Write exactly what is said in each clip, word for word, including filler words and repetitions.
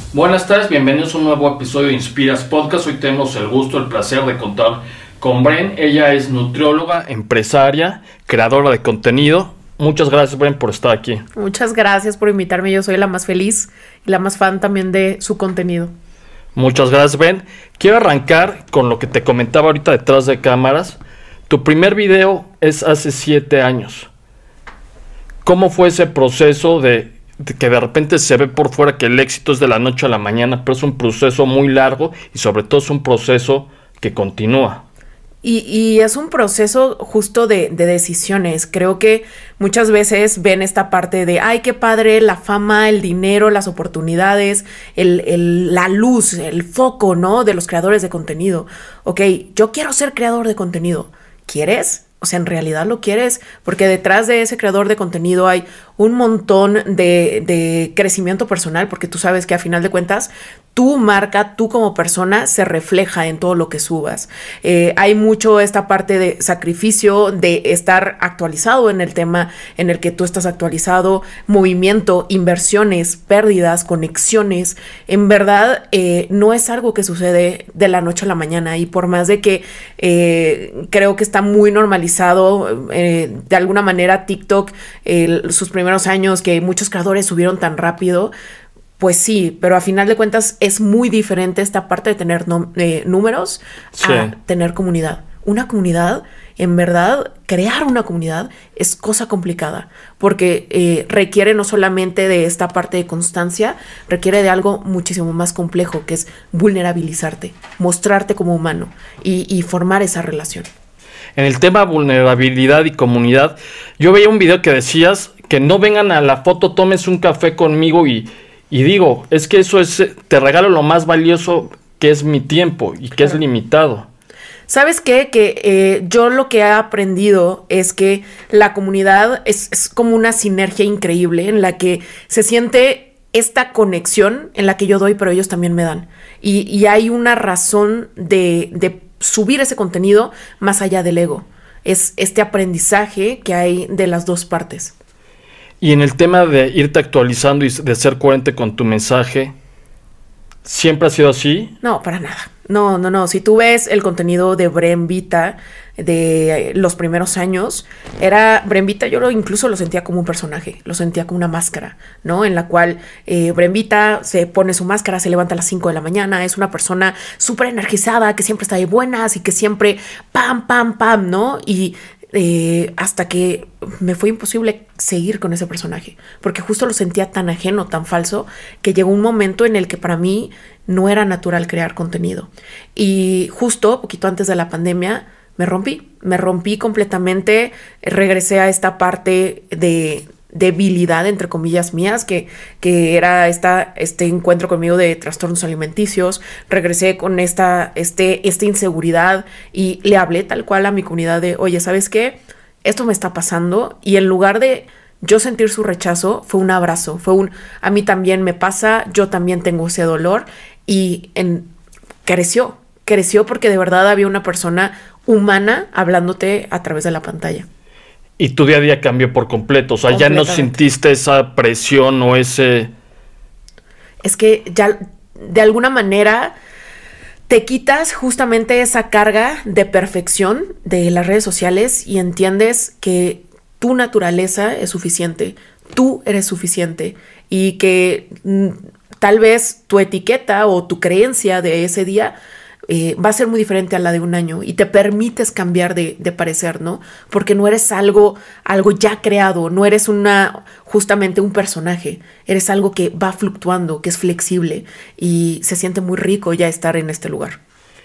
Buenas tardes, bienvenidos a un nuevo episodio de Inspiras Podcast. Hoy tenemos el gusto, el placer de contar con Bren. Ella es nutrióloga, empresaria, creadora de contenido. Muchas gracias, Bren, por estar aquí. Muchas gracias por invitarme. Yo soy la más feliz y la más fan también de su contenido. Muchas gracias, Bren. Quiero arrancar con lo que te comentaba ahorita detrás de cámaras. Tu primer video es hace siete años. ¿Cómo fue ese proceso de, de que de repente se ve por fuera que el éxito es de la noche a la mañana, pero es un proceso muy largo y sobre todo es un proceso que continúa? Y, y es un proceso justo de, de decisiones. Creo que muchas veces ven esta parte de, ay, qué padre, la fama, el dinero, las oportunidades, el, el, la luz, el foco, ¿no? De los creadores de contenido. Ok, yo quiero ser creador de contenido. ¿Quieres? O sea, ¿en realidad lo quieres? Porque detrás de ese creador de contenido hay un montón de, de crecimiento personal, porque tú sabes que a final de cuentas, tu marca, tú como persona, se refleja en todo lo que subas. Eh, hay mucho esta parte de sacrificio, de estar actualizado en el tema en el que tú estás actualizado, movimiento, inversiones, pérdidas, conexiones. En verdad, eh, no es algo que sucede de la noche a la mañana, y por más de que eh, creo que está muy normalizado, eh, de alguna manera TikTok, eh, sus primeros años que muchos creadores subieron tan rápido, pues sí, pero a final de cuentas es muy diferente esta parte de tener no, eh, números sí. a tener comunidad. Una comunidad, en verdad, crear una comunidad es cosa complicada, porque eh, requiere no solamente de esta parte de constancia, requiere de algo muchísimo más complejo, que es vulnerabilizarte, mostrarte como humano y, y formar esa relación. En el tema vulnerabilidad y comunidad, yo veía un video que decías que no vengan a la foto, tomes un café conmigo y, y digo, es que eso es, te regalo lo más valioso que es mi tiempo y que claro. es limitado. ¿Sabes qué? Que eh, yo lo que he aprendido es que la comunidad es, es como una sinergia increíble en la que se siente esta conexión en la que yo doy, pero ellos también me dan. Y, y hay una razón de, de subir ese contenido más allá del ego. Es este aprendizaje que hay de las dos partes. Y en el tema de irte actualizando y de ser coherente con tu mensaje, ¿siempre ha sido así? No, para nada. No, no, no. Si tú ves el contenido de Bren Vita de los primeros años, era Bren Vita, yo lo, incluso lo sentía como un personaje, lo sentía como una máscara, ¿no? En la cual eh, Bren Vita se pone su máscara, se levanta a las cinco de la mañana, es una persona súper energizada, que siempre está de buenas y que siempre pam, pam, pam, ¿no? Y Eh, hasta que me fue imposible seguir con ese personaje, porque justo lo sentía tan ajeno, tan falso, que llegó un momento en el que para mí no era natural crear contenido. Y justo poquito antes de la pandemia me rompí, me rompí completamente, regresé a esta parte de debilidad, entre comillas, mías, que, que era esta, este encuentro conmigo de trastornos alimenticios. Regresé con esta, este, esta inseguridad y le hablé tal cual a mi comunidad de, oye, ¿sabes qué? Esto me está pasando. Y en lugar de yo sentir su rechazo, fue un abrazo, fue un, a mí también me pasa, yo también tengo ese dolor. Y en, creció, creció porque de verdad había una persona humana hablándote a través de la pantalla. Y tu día a día cambió por completo, o sea, ya no sintiste esa presión o ese... Es que ya de alguna manera te quitas justamente esa carga de perfección de las redes sociales y entiendes que tu naturaleza es suficiente, tú eres suficiente y que mm, tal vez tu etiqueta o tu creencia de ese día Eh, va a ser muy diferente a la de un año y te permites cambiar de, de parecer, ¿no? Porque no eres algo, algo ya creado, no eres una, justamente un personaje, eres algo que va fluctuando, que es flexible y se siente muy rico ya estar en este lugar.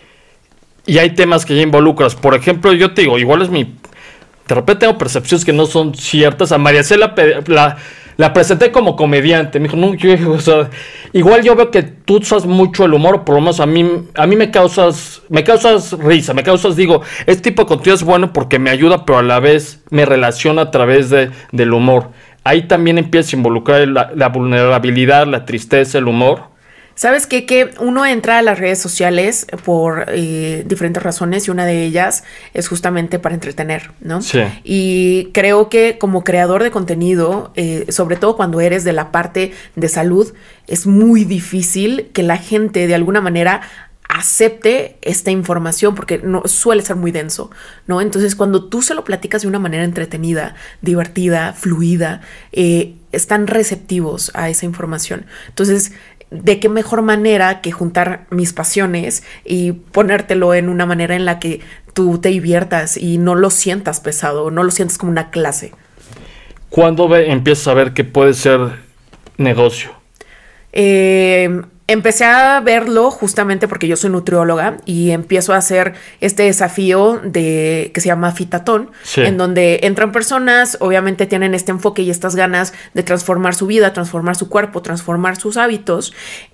Y hay temas que ya involucras, por ejemplo, yo te digo, igual es mi, de repente tengo percepciones que no son ciertas. A María C la, la La presenté como comediante. Me dijo, no, yo, o sea, igual yo veo que tú usas mucho el humor, o por lo menos a mí, a mí me causas, me causas risa, me causas, digo, este tipo de contenido es bueno porque me ayuda, pero a la vez me relaciona a través de, del humor. Ahí también empieza a involucrar la, la vulnerabilidad, la tristeza, el humor. ¿Sabes qué? Que uno entra a las redes sociales por eh, diferentes razones y una de ellas es justamente para entretener, ¿no? Sí. Y creo que como creador de contenido, eh, sobre todo cuando eres de la parte de salud, es muy difícil que la gente de alguna manera acepte esta información porque no suele ser muy denso, ¿no? Entonces, cuando tú se lo platicas de una manera entretenida, divertida, fluida, eh, están receptivos a esa información. Entonces, ¿de qué mejor manera que juntar mis pasiones y ponértelo en una manera en la que tú te diviertas y no lo sientas pesado, no lo sientas como una clase? ¿Cuándo ve, empiezas a ver que puede ser negocio? Eh... Empecé a verlo justamente porque yo soy nutrióloga y empiezo a hacer este desafío de que se llama Fitatón, sí. En donde entran personas, obviamente tienen este enfoque y estas ganas de transformar su vida, transformar su cuerpo, transformar sus hábitos.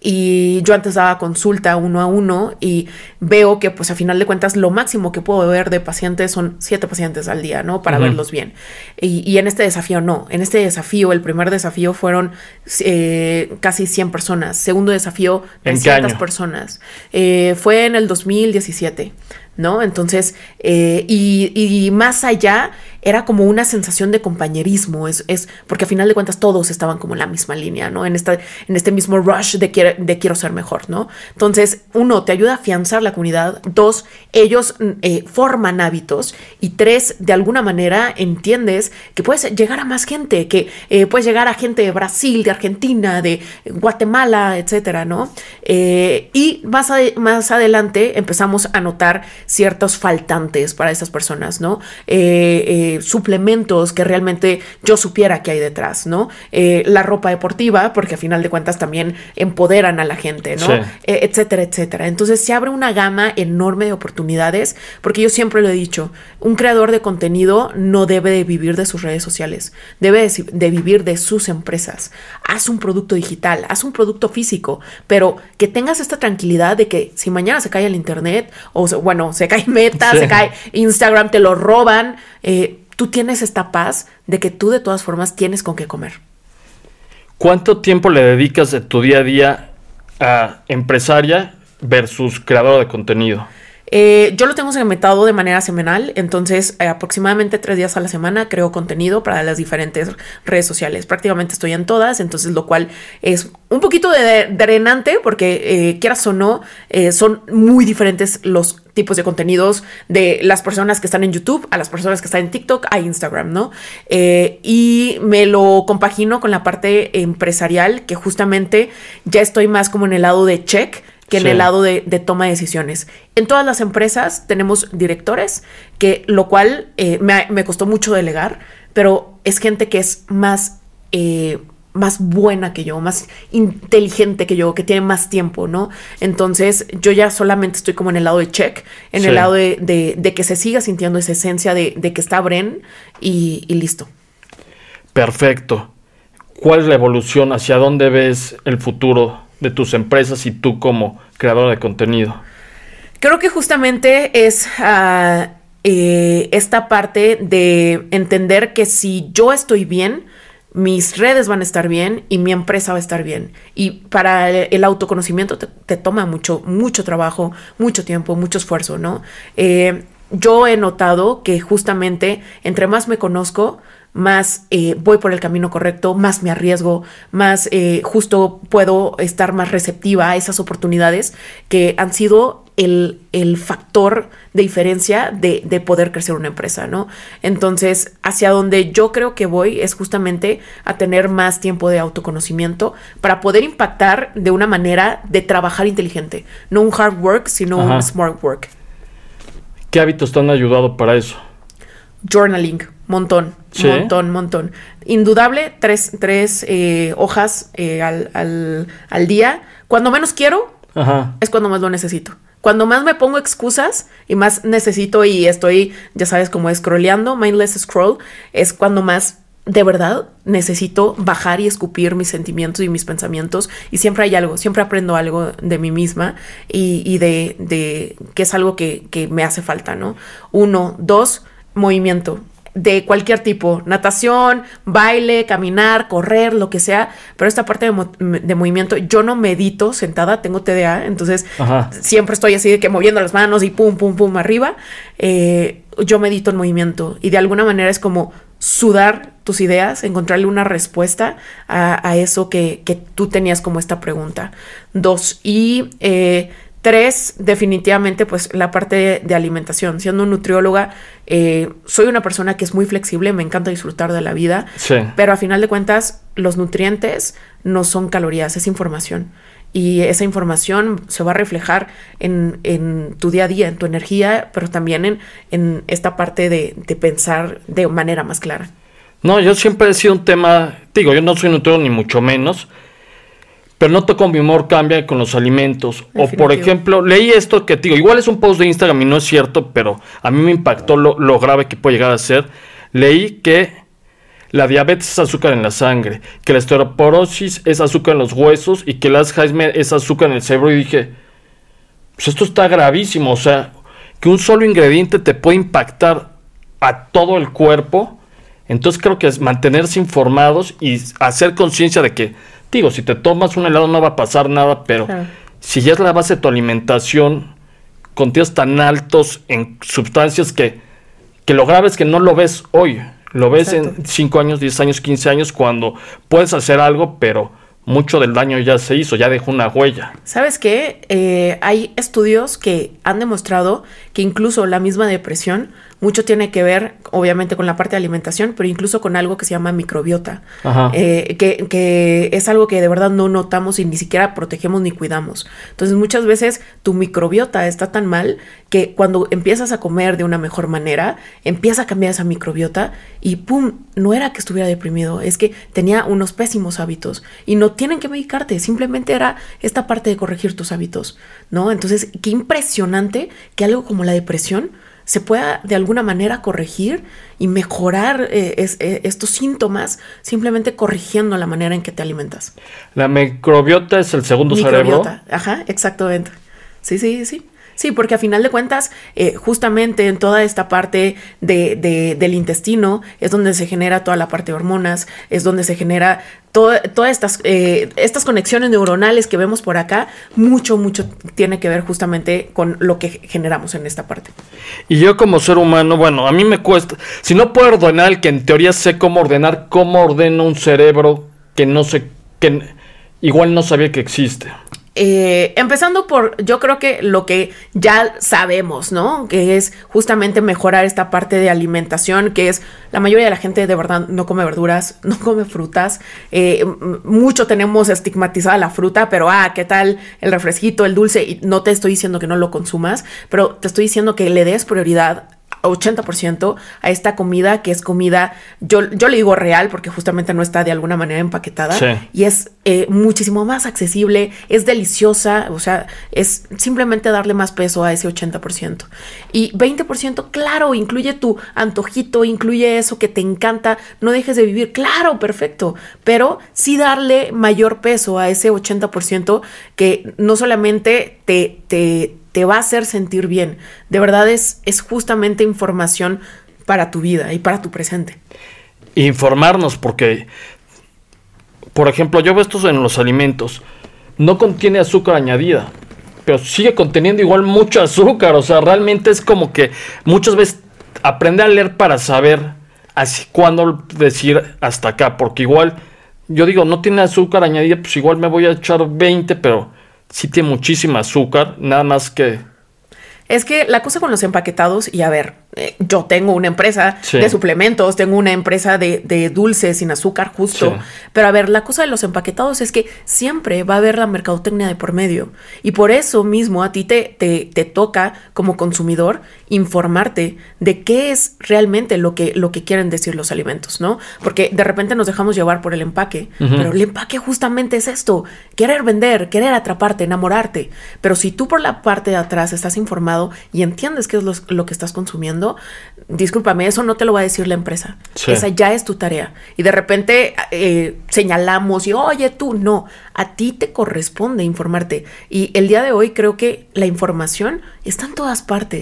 Y yo antes daba consulta uno a uno y veo que pues a final de cuentas lo máximo que puedo ver de pacientes son siete pacientes al día, ¿no? Para uh-huh. verlos bien. Y, y en este desafío no. En este desafío, el primer desafío fueron eh, casi cien personas. Segundo desafío, trescientas personas. Eh, fue en el dos mil diecisiete, ¿no? Entonces, eh, y, y más allá, era como una sensación de compañerismo, es, es porque a final de cuentas todos estaban como en la misma línea, ¿no? En, esta, en este mismo rush de, quiere, de quiero ser mejor, ¿no? Entonces, uno, te ayuda a afianzar la comunidad. Dos, ellos eh, forman hábitos. Y tres, de alguna manera entiendes que puedes llegar a más gente, que eh, puedes llegar a gente de Brasil, de Argentina, de Guatemala, etcétera, ¿no? Eh, y más, ade- más adelante empezamos a notar ciertos faltantes para esas personas, ¿no? Eh, eh, suplementos que realmente yo supiera que hay detrás, ¿no? Eh, la ropa deportiva, porque a final de cuentas también empoderan a la gente, ¿no? Sí. Eh, etcétera, etcétera. Entonces se abre una gama enorme de oportunidades, porque yo siempre lo he dicho, un creador de contenido no debe de vivir de sus redes sociales, debe de, de vivir de sus empresas. Haz un producto digital, haz un producto físico, pero que tengas esta tranquilidad de que si mañana se cae el internet, o bueno, se cae Meta, sí. se cae Instagram, te lo roban, eh, tú tienes esta paz de que tú de todas formas tienes con qué comer. ¿Cuánto tiempo le dedicas de tu día a día a empresaria versus creadora de contenido? Eh, yo lo tengo segmentado de manera semanal, entonces eh, aproximadamente tres días a la semana creo contenido para las diferentes redes sociales. Prácticamente estoy en todas, entonces lo cual es un poquito de drenante porque eh, quieras o no, eh, son muy diferentes los tipos de contenidos de las personas que están en YouTube a las personas que están en TikTok a Instagram, ¿no? Eh, y me lo compagino con la parte empresarial, que justamente ya estoy más como en el lado de check que en sí. el lado de, de toma de decisiones. En todas las empresas tenemos directores, que lo cual eh, me, me costó mucho delegar, pero es gente que es más, eh, más buena que yo, más inteligente que yo, que tiene más tiempo, ¿no? Entonces yo ya solamente estoy como en el lado de check, en sí. el lado de, de, de que se siga sintiendo esa esencia de, de que está Bren y, y listo. Perfecto. ¿Cuál es la evolución? ¿Hacia dónde ves el futuro de tus empresas y tú como creador de contenido? Creo que justamente es uh, eh, esta parte de entender que si yo estoy bien, mis redes van a estar bien y mi empresa va a estar bien. Y para el autoconocimiento te, te toma mucho, mucho trabajo, mucho tiempo, mucho esfuerzo, ¿no? Eh, yo he notado que justamente entre más me conozco, más eh, voy por el camino correcto, más me arriesgo, más eh, justo puedo estar más receptiva a esas oportunidades que han sido el, el factor de diferencia de, de poder crecer una empresa, ¿no? Entonces, hacia donde yo creo que voy es justamente a tener más tiempo de autoconocimiento para poder impactar de una manera de trabajar inteligente, no un hard work, sino Ajá. un smart work. ¿Qué hábitos te han ayudado para eso? Journaling, montón, ¿Sí? montón, montón. Indudable, tres, tres eh, hojas eh, al, al, al día. Cuando menos quiero, Ajá. es cuando más lo necesito. Cuando más me pongo excusas y más necesito y estoy, ya sabes, como scrolleando, mindless scroll, es cuando más de verdad necesito bajar y escupir mis sentimientos y mis pensamientos. Y siempre hay algo, siempre aprendo algo de mí misma y, y de, de que es algo que, que me hace falta, ¿no? Uno, dos, movimiento. de cualquier tipo, natación, baile, caminar, correr, lo que sea, pero esta parte de, mo- de movimiento, yo no medito sentada, tengo T D A, entonces Ajá. siempre estoy así de que moviendo las manos y pum, pum, pum, arriba. Eh, yo medito en movimiento y de alguna manera es como sudar tus ideas, encontrarle una respuesta a, a eso que, que tú tenías como esta pregunta. Dos, y eh, tres, definitivamente, pues la parte de, de alimentación. Siendo nutrióloga, eh, soy una persona que es muy flexible, me encanta disfrutar de la vida, Sí. pero a final de cuentas, los nutrientes no son calorías, es información. Y esa información se va a reflejar en, en tu día a día, en tu energía, pero también en, en esta parte de, de pensar de manera más clara. No, yo siempre he sido un tema, digo, yo no soy nutriólogo ni mucho menos, pero noto como mi humor cambia con los alimentos. O Definitivo. por ejemplo, leí esto que, digo, igual es un post de Instagram y no es cierto, pero a mí me impactó lo, lo grave que puede llegar a ser. Leí que la diabetes es azúcar en la sangre, que la osteoporosis es azúcar en los huesos y que el Alzheimer es azúcar en el cerebro. Y dije, pues esto está gravísimo, o sea, que un solo ingrediente te puede impactar a todo el cuerpo. Entonces creo que es mantenerse informados y hacer conciencia de que, digo, si te tomas un helado no va a pasar nada, pero Claro. si ya es la base de tu alimentación, contenidos tan altos en sustancias que, que lo grave es que no lo ves hoy, lo ves Exacto. en cinco años, diez años, quince años, cuando puedes hacer algo, pero mucho del daño ya se hizo, ya dejó una huella. ¿Sabes qué? Eh, hay estudios que han demostrado que incluso la misma depresión mucho tiene que ver, obviamente, con la parte de alimentación, pero incluso con algo que se llama microbiota, Ajá. eh, que, que es algo que de verdad no notamos y ni siquiera protegemos ni cuidamos. Entonces, muchas veces tu microbiota está tan mal que cuando empiezas a comer de una mejor manera, empieza a cambiar esa microbiota y ¡pum! No era que estuviera deprimido, es que tenía unos pésimos hábitos y no tienen que medicarte, simplemente era esta parte de corregir tus hábitos, ¿no? Entonces, qué impresionante que algo como la depresión se pueda de alguna manera corregir y mejorar eh, es, eh, estos síntomas simplemente corrigiendo la manera en que te alimentas. La microbiota es el segundo cerebro. Microbiota, ajá, exactamente. Sí, sí, sí. Sí, porque a final de cuentas, eh, justamente en toda esta parte de, de, del intestino es donde se genera toda la parte de hormonas, es donde se genera todo, todas estas, eh, estas conexiones neuronales que vemos por acá. Mucho, mucho tiene que ver justamente con lo que generamos en esta parte. Y yo como ser humano, bueno, a mí me cuesta, si no puedo ordenar el que en teoría sé cómo ordenar, ¿cómo ordeno un cerebro que no sé, que igual no sabía que existe? Eh, empezando por, yo creo que lo que ya sabemos, ¿no? Que es justamente mejorar esta parte de alimentación, que es la mayoría de la gente de verdad no come verduras, no come frutas. Eh, mucho tenemos estigmatizada la fruta, pero ah, ¿qué tal el refresquito, el dulce? Y no te estoy diciendo que no lo consumas, pero te estoy diciendo que le des prioridad ochenta por ciento a esta comida que es comida, yo, yo le digo real porque justamente no está de alguna manera empaquetada, sí. Y es eh, muchísimo más accesible, es deliciosa, o sea, es simplemente darle más peso a ese ochenta por ciento. Y veinte por ciento, claro, incluye tu antojito, incluye eso que te encanta, no dejes de vivir, claro, perfecto, pero sí darle mayor peso a ese ochenta por ciento que no solamente te... te te va a hacer sentir bien. De verdad es, es justamente información para tu vida y para tu presente. Informarnos, porque, por ejemplo, yo veo estos en los alimentos. No contiene azúcar añadida, pero sigue conteniendo igual mucho azúcar. O sea, realmente es como que muchas veces aprende a leer para saber así cuándo decir hasta acá. Porque igual, yo digo, no tiene azúcar añadida, pues igual me voy a echar veinte, pero sí tiene muchísima azúcar, nada más que... Es que la cosa con los empaquetados, y a ver, eh, yo tengo una empresa sí. de suplementos, tengo una empresa de, de dulces sin azúcar justo, sí. Pero a ver, la cosa de los empaquetados es que siempre va a haber la mercadotecnia de por medio, y por eso mismo a ti te, te, te toca como consumidor informarte de qué es realmente lo que, lo que quieren decir los alimentos, ¿no? Porque de repente nos dejamos llevar por el empaque, uh-huh. Pero el empaque justamente es esto, querer vender, querer atraparte, enamorarte, pero si tú por la parte de atrás estás informado y entiendes qué es lo, lo que estás consumiendo, discúlpame, eso no te lo va a decir la empresa. Sí. Esa ya es tu tarea. Y de repente eh, señalamos y, oye, tú, no, a ti te corresponde informarte. Y el día de hoy creo que la información está en todas partes.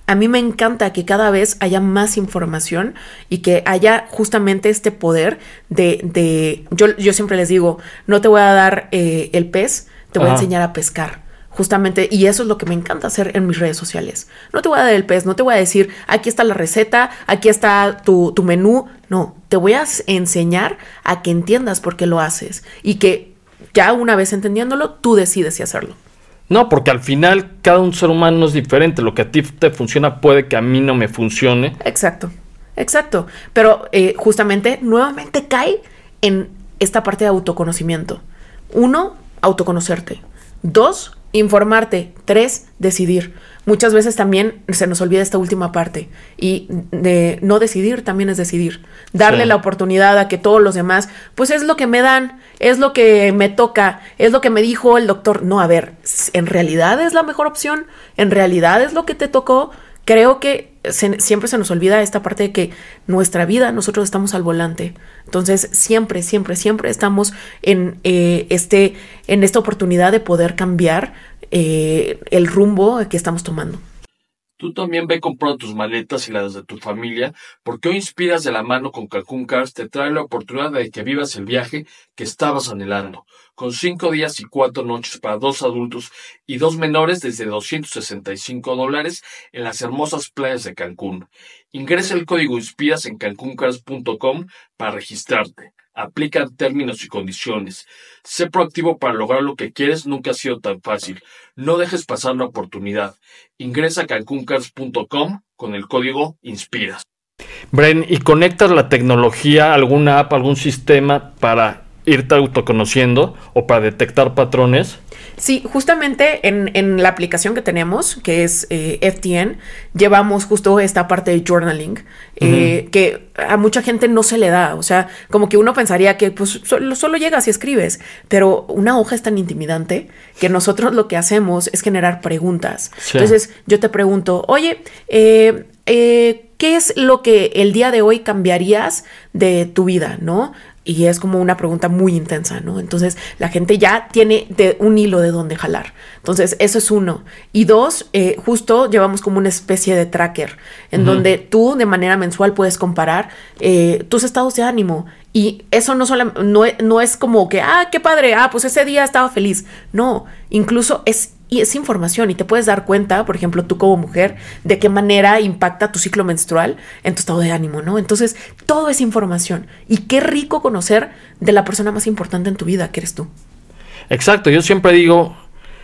a mí me encanta que cada vez haya más información y que haya justamente este poder de, de yo, yo siempre les digo, no te voy a dar eh, el pez, te voy Ajá. a enseñar a pescar. Justamente, y eso es lo que me encanta hacer en mis redes sociales. No te voy a dar el pez, no te voy a decir, aquí está la receta, aquí está tu, tu menú. No, te voy a enseñar a que entiendas por qué lo haces y que ya una vez entendiéndolo, tú decides si hacerlo. No, porque al final cada un ser humano es diferente. Lo que a ti te funciona puede que a mí no me funcione. Exacto, exacto. Pero eh, justamente nuevamente cae en esta parte de autoconocimiento. Uno, autoconocerte. Dos, informarte. Tres, decidir. Muchas veces también se nos olvida esta última parte. Y de no decidir también es decidir. Darle sí. la oportunidad a que todos los demás, pues es lo que me dan, es lo que me toca, es lo que me dijo el doctor. No, a ver, ¿en realidad es la mejor opción? ¿En realidad es lo que te tocó? Creo que se, siempre se nos olvida esta parte de que nuestra vida, nosotros estamos al volante. Entonces, siempre, siempre, siempre estamos en, eh, este, en esta oportunidad de poder cambiar eh, el rumbo que estamos tomando. Tú también ve comprando tus maletas y las de tu familia, porque hoy Inspiras de la mano con Cancún Cars te trae la oportunidad de que vivas el viaje que estabas anhelando, con cinco días y cuatro noches para dos adultos y dos menores desde doscientos sesenta y cinco dólares en las hermosas playas de Cancún. Ingresa el código Inspiras en cancún cars punto com para registrarte. Aplican términos y condiciones. Sé proactivo para lograr lo que quieres, nunca ha sido tan fácil. No dejes pasar la oportunidad. Ingresa a cancún cars punto com con el código Inspiras. Bren, ¿y conectas la tecnología a alguna app, algún sistema para irte autoconociendo o para detectar patrones? Sí, justamente en, en la aplicación que tenemos, que es eh, F T N, llevamos justo esta parte de journaling, eh, uh-huh. que a mucha gente no se le da. O sea, como que uno pensaría que pues solo, solo llegas y escribes, pero una hoja es tan intimidante que nosotros lo que hacemos es generar preguntas. Sí. Entonces yo te pregunto, oye, eh, eh, ¿qué es lo que el día de hoy cambiarías de tu vida, no? Y es como una pregunta muy intensa, ¿no? Entonces, la gente ya tiene de un hilo de dónde jalar. Entonces, eso es uno. Y dos, eh, justo llevamos como una especie de tracker en uh-huh. donde tú de manera mensual puedes comparar eh, tus estados de ánimo. Y eso no, solo, no, no es como que, ah, qué padre, ah, pues ese día estaba feliz. No, incluso es Y es información y te puedes dar cuenta, por ejemplo, tú como mujer, de qué manera impacta tu ciclo menstrual en tu estado de ánimo, ¿no? Entonces, todo es información. Y qué rico conocer de la persona más importante en tu vida, que eres tú. Exacto. Yo siempre digo,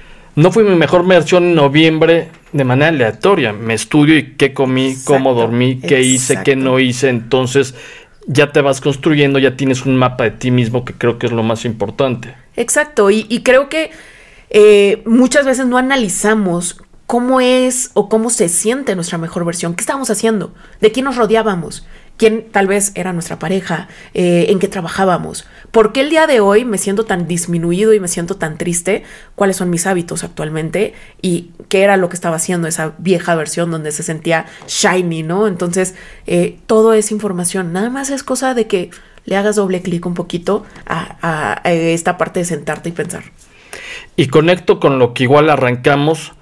no fui mi mejor versión en noviembre de manera aleatoria. Me estudio y qué comí, exacto, cómo dormí, qué exacto. hice, qué no hice. Entonces, ya te vas construyendo, ya tienes un mapa de ti mismo, que creo que es lo más importante. Exacto. Y, y creo que Eh, muchas veces no analizamos cómo es o cómo se siente nuestra mejor versión, qué estábamos haciendo, de quién nos rodeábamos, quién tal vez era nuestra pareja, eh, en qué trabajábamos, por qué el día de hoy me siento tan disminuido y me siento tan triste, cuáles son mis hábitos actualmente y qué era lo que estaba haciendo esa vieja versión donde se sentía shiny, ¿no? Entonces, eh, todo es información, nada más es cosa de que le hagas doble clic un poquito a, a, a esta parte de sentarte y pensar. Y conecto con lo que igual arrancamos,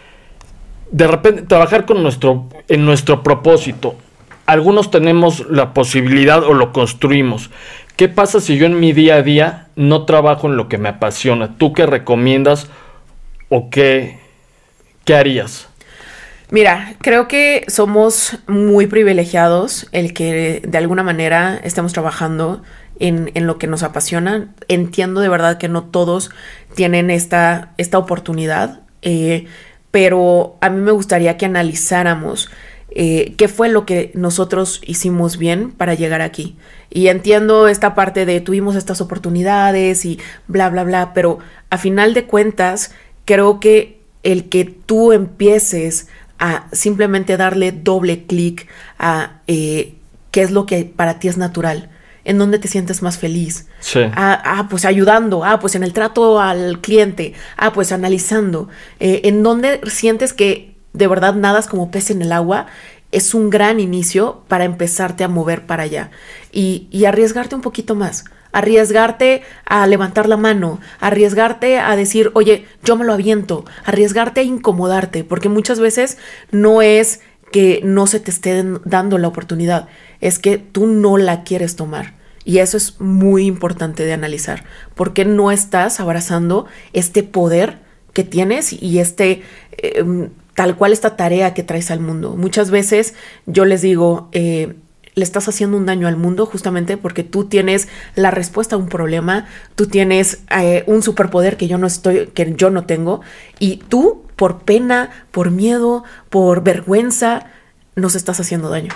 de repente trabajar con nuestro, en nuestro propósito. Algunos tenemos la posibilidad o lo construimos. ¿Qué pasa si yo en mi día a día no trabajo en lo que me apasiona? ¿Tú qué recomiendas o qué, qué harías? Mira, creo que somos muy privilegiados el que de alguna manera estemos trabajando en, en lo que nos apasiona. Entiendo de verdad que no todos tienen esta, esta oportunidad, eh, pero a mí me gustaría que analizáramos eh, qué fue lo que nosotros hicimos bien para llegar aquí. Y entiendo esta parte de tuvimos estas oportunidades y bla, bla, bla, pero a final de cuentas creo que el que tú empieces a simplemente darle doble clic a eh, qué es lo que para ti es natural, en dónde te sientes más feliz. Sí. Ah, ah, pues ayudando, ah, pues en el trato al cliente, ah, pues analizando, eh, en dónde sientes que de verdad nadas como pez en el agua, es un gran inicio para empezarte a mover para allá y, y arriesgarte un poquito más. Arriesgarte a levantar la mano, arriesgarte a decir, oye, yo me lo aviento, arriesgarte a incomodarte, porque muchas veces no es que no se te esté dando la oportunidad, es que tú no la quieres tomar. Y eso es muy importante de analizar. ¿Por qué no estás abrazando este poder que tienes y este, eh, tal cual esta tarea que traes al mundo? Muchas veces yo les digo, eh, le estás haciendo un daño al mundo justamente porque tú tienes la respuesta a un problema, tú tienes eh, un superpoder que yo no estoy, que yo no tengo, y tú, por pena, por miedo, por vergüenza, nos estás haciendo daño.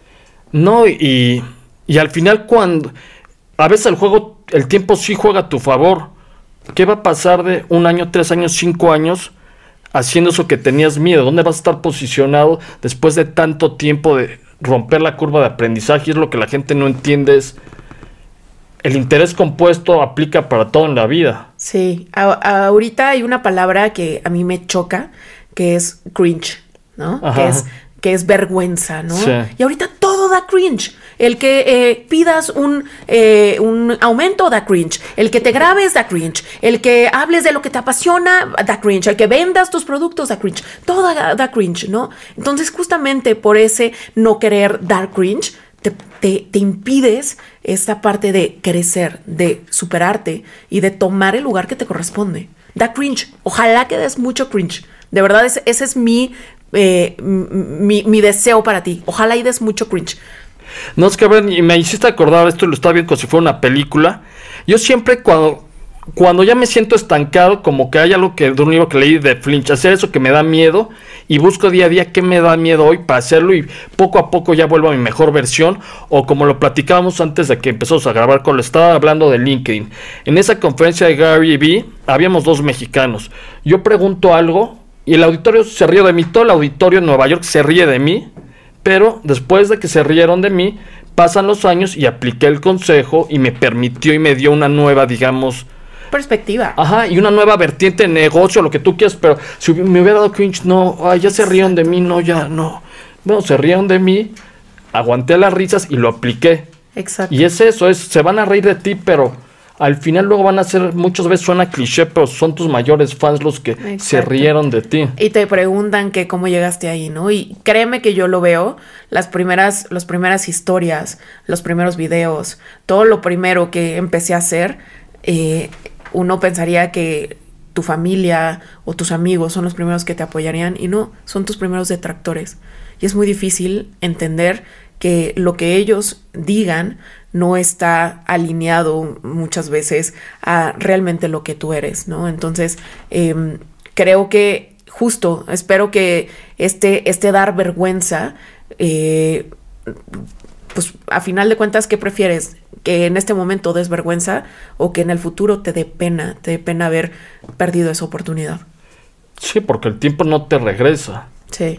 No, y, y al final cuando... A veces el juego, el tiempo sí juega a tu favor. ¿Qué va a pasar de un año, tres años, cinco años haciendo eso que tenías miedo? ¿Dónde vas a estar posicionado después de tanto tiempo de romper la curva de aprendizaje? Y es lo que la gente no entiende, es el interés compuesto aplica para todo en la vida. Sí, a, ahorita hay una palabra que a mí me choca, que es cringe, ¿no? Ajá. Que es, que es vergüenza, ¿no? Sí. Y ahorita todo da cringe. El que eh, pidas un, eh, un aumento da cringe. El que te grabes da cringe. El que hables de lo que te apasiona da cringe. El que vendas tus productos da cringe. Todo da, da cringe, ¿no? Entonces, justamente por ese no querer dar cringe, te, te, te impides esta parte de crecer, de superarte y de tomar el lugar que te corresponde. Da cringe. Ojalá que des mucho cringe. De verdad, ese, ese es mi, eh, mi, mi deseo para ti. Ojalá y des mucho cringe. No, es que a ver, y me hiciste acordar, esto lo estaba viendo como si fuera una película. Yo siempre cuando, cuando ya me siento estancado, como que hay algo que de un libro que leí de Flinch, hacer eso que me da miedo, y busco día a día qué me da miedo hoy para hacerlo, y poco a poco ya vuelvo a mi mejor versión, o como lo platicábamos antes de que empezamos a grabar, cuando estaba hablando de LinkedIn. En esa conferencia de Gary Vee, habíamos dos mexicanos. Yo pregunto algo, y el auditorio se ríe de mí, todo el auditorio en Nueva York se ríe de mí. Pero después de que se rieron de mí, pasan los años y apliqué el consejo y me permitió y me dio una nueva, digamos... perspectiva. Ajá, y una nueva vertiente de negocio, lo que tú quieras, pero si me hubiera dado cringe, no, ay, ya se rieron de mí, no, ya, no. Bueno, se rieron de mí, aguanté las risas y lo apliqué. Exacto. Y es eso, es, se van a reír de ti, pero al final luego van a ser, muchas veces suena cliché, pero son tus mayores fans los que Exacto. se rieron de ti. Y te preguntan que cómo llegaste ahí, ¿no? Y créeme que yo lo veo, las primeras, las primeras historias, los primeros videos, todo lo primero que empecé a hacer, eh, uno pensaría que tu familia o tus amigos son los primeros que te apoyarían, y no, son tus primeros detractores. Y es muy difícil entender que lo que ellos digan no está alineado muchas veces a realmente lo que tú eres, ¿no? Entonces, eh, creo que justo, espero que este, este dar vergüenza, eh, pues a final de cuentas, ¿qué prefieres? ¿Que en este momento des vergüenza o que en el futuro te dé pena, te dé pena haber perdido esa oportunidad? Sí, porque el tiempo no te regresa. Sí.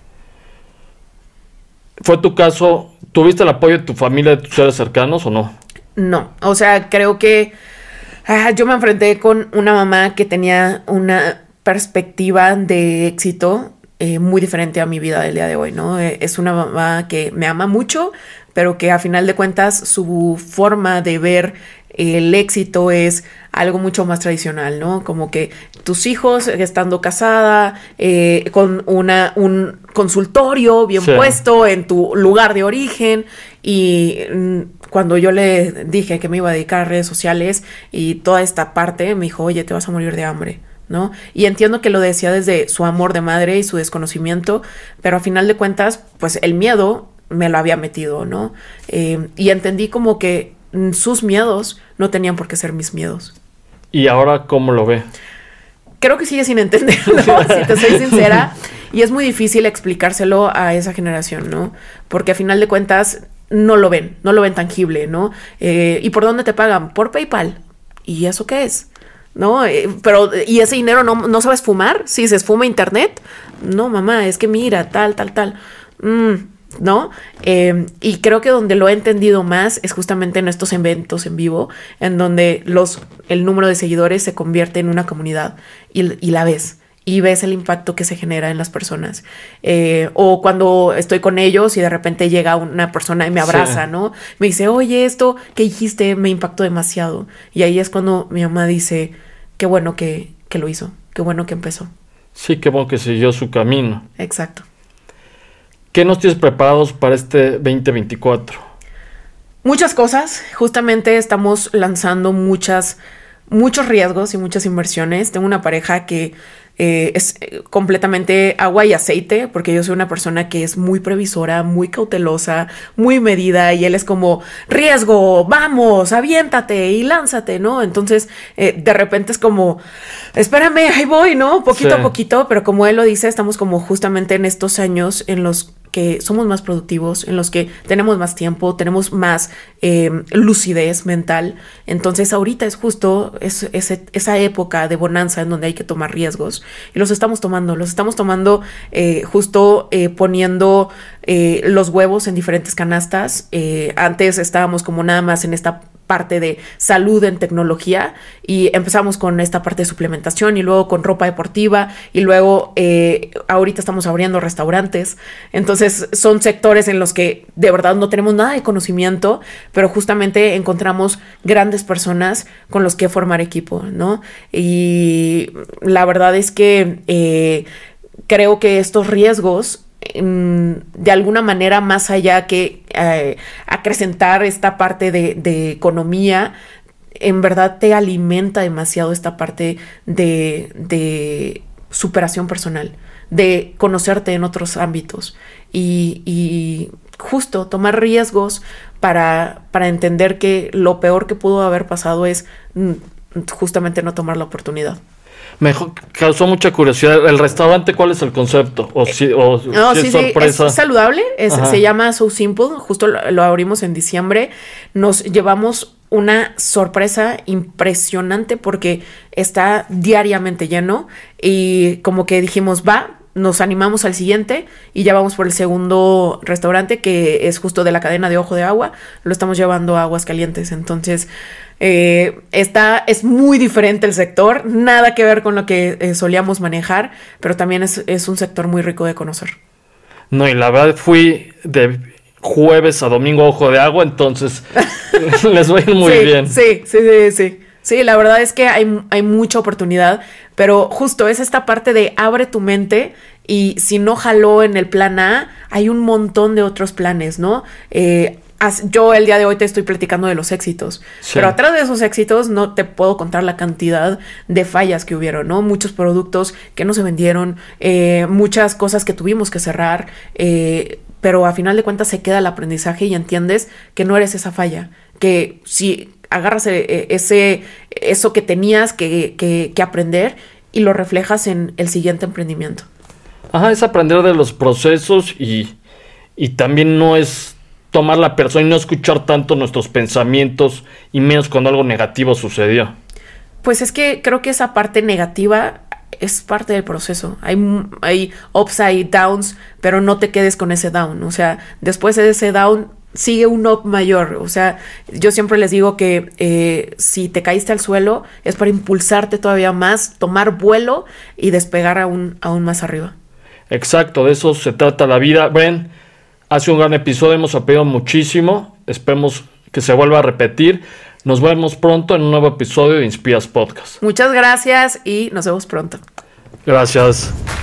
¿Fue tu caso? ¿Tuviste el apoyo de tu familia, de tus seres cercanos o no? No, o sea, creo que ah, yo me enfrenté con una mamá que tenía una perspectiva de éxito eh, muy diferente a mi vida del día de hoy, ¿no? Eh, es una mamá que me ama mucho, pero que a final de cuentas su forma de ver el éxito es algo mucho más tradicional, ¿no? Como que tus hijos estando casada, eh, con una, un consultorio bien sí. puesto en tu lugar de origen, y mm, cuando yo le dije que me iba a dedicar a redes sociales y toda esta parte, me dijo, oye, te vas a morir de hambre, ¿no? Y entiendo que lo decía desde su amor de madre y su desconocimiento, pero a final de cuentas, pues el miedo me lo había metido, ¿no? Eh, y entendí como que sus miedos no tenían por qué ser mis miedos. ¿Y ahora cómo lo ve? Creo que sigue sin entenderlo, si te soy sincera. Y es muy difícil explicárselo a esa generación, ¿no? Porque a final de cuentas no lo ven, no lo ven tangible, ¿no? Eh, ¿Y por dónde te pagan? Por PayPal. ¿Y eso qué es? ¿No? Eh, pero, ¿y ese dinero no, no sabes fumar? ¿Si se esfuma internet? No, mamá, es que mira, tal, tal, tal. Mm. ¿No? Eh, y creo que donde lo he entendido más es justamente en estos eventos en vivo, en donde los, el número de seguidores se convierte en una comunidad y, y la ves, y ves el impacto que se genera en las personas. Eh, o cuando estoy con ellos y de repente llega una persona y me abraza, sí. ¿no? Me dice, oye, esto que dijiste me impactó demasiado. Y ahí es cuando mi mamá dice, qué bueno que, que lo hizo, qué bueno que empezó. Sí, qué bueno que siguió su camino. Exacto. ¿qué nos tienes preparados para este veinte veinticuatro? Muchas cosas. Justamente estamos lanzando muchas, muchos riesgos y muchas inversiones. Tengo una pareja que eh, es completamente agua y aceite, porque yo soy una persona que es muy previsora, muy cautelosa, muy medida, y él es como, riesgo, vamos, aviéntate y lánzate, ¿no? Entonces, eh, de repente es como, espérame, ahí voy, ¿no? Poquito sí. a poquito, pero como él lo dice, estamos como justamente en estos años en los que somos más productivos, en los que tenemos más tiempo, tenemos más eh, lucidez mental. Entonces ahorita es justo es, es, esa época de bonanza en donde hay que tomar riesgos, y los estamos tomando, los estamos tomando eh, justo eh, poniendo eh, los huevos en diferentes canastas. Eh, antes estábamos como nada más en esta parte de salud en tecnología, y empezamos con esta parte de suplementación, y luego con ropa deportiva, y luego eh, ahorita estamos abriendo restaurantes. Entonces son sectores en los que de verdad no tenemos nada de conocimiento, pero justamente encontramos grandes personas con los que formar equipo, ¿no? Y la verdad es que eh, creo que estos riesgos, de alguna manera, más allá que eh, acrecentar esta parte de, de economía, en verdad te alimenta demasiado esta parte de, de superación personal, de conocerte en otros ámbitos, y, y justo tomar riesgos para, para entender que lo peor que pudo haber pasado es justamente no tomar la oportunidad. Me causó mucha curiosidad. ¿El restaurante cuál es el concepto? ¿O si, o no, si sí, es sí, sorpresa? Es saludable, es, se llama So Simple. Justo lo, lo abrimos en diciembre. Nos llevamos una sorpresa impresionante porque está diariamente lleno, y como que dijimos, va, nos animamos al siguiente, y ya vamos por el segundo restaurante, que es justo de la cadena de Ojo de Agua. Lo estamos llevando a Aguascalientes. Entonces eh, está, es muy diferente el sector, nada que ver con lo que eh, solíamos manejar, pero también es, es un sector muy rico de conocer. No, y la verdad fui de jueves a domingo a Ojo de Agua, entonces les va a ir muy sí, bien. Sí, sí, sí, sí. Sí, la verdad es que hay, hay mucha oportunidad, pero justo es esta parte de abre tu mente, y si no jaló en el plan A, hay un montón de otros planes, ¿no? Eh, yo el día de hoy te estoy platicando de los éxitos, sí. pero atrás de esos éxitos no te puedo contar la cantidad de fallas que hubieron, ¿no? Muchos productos que no se vendieron, eh, muchas cosas que tuvimos que cerrar, eh, pero a final de cuentas se queda el aprendizaje, y entiendes que no eres esa falla, que si agarras ese, eso que tenías que, que, que aprender y lo reflejas en el siguiente emprendimiento. Ajá, es aprender de los procesos, y, y también no es tomar la persona y no escuchar tanto nuestros pensamientos, y menos cuando algo negativo sucedió. Pues es que creo que esa parte negativa es parte del proceso. Hay, hay ups y downs, pero no te quedes con ese down. O sea, después de ese down sigue un up mayor. O sea, yo siempre les digo que eh, si te caíste al suelo es para impulsarte todavía más, tomar vuelo y despegar aún, aún más arriba. Exacto, de eso se trata la vida. Bren, ha sido un gran episodio, hemos aprendido muchísimo, esperemos que se vuelva a repetir. Nos vemos pronto en un nuevo episodio de Inspiras Podcast. Muchas gracias y nos vemos pronto. Gracias.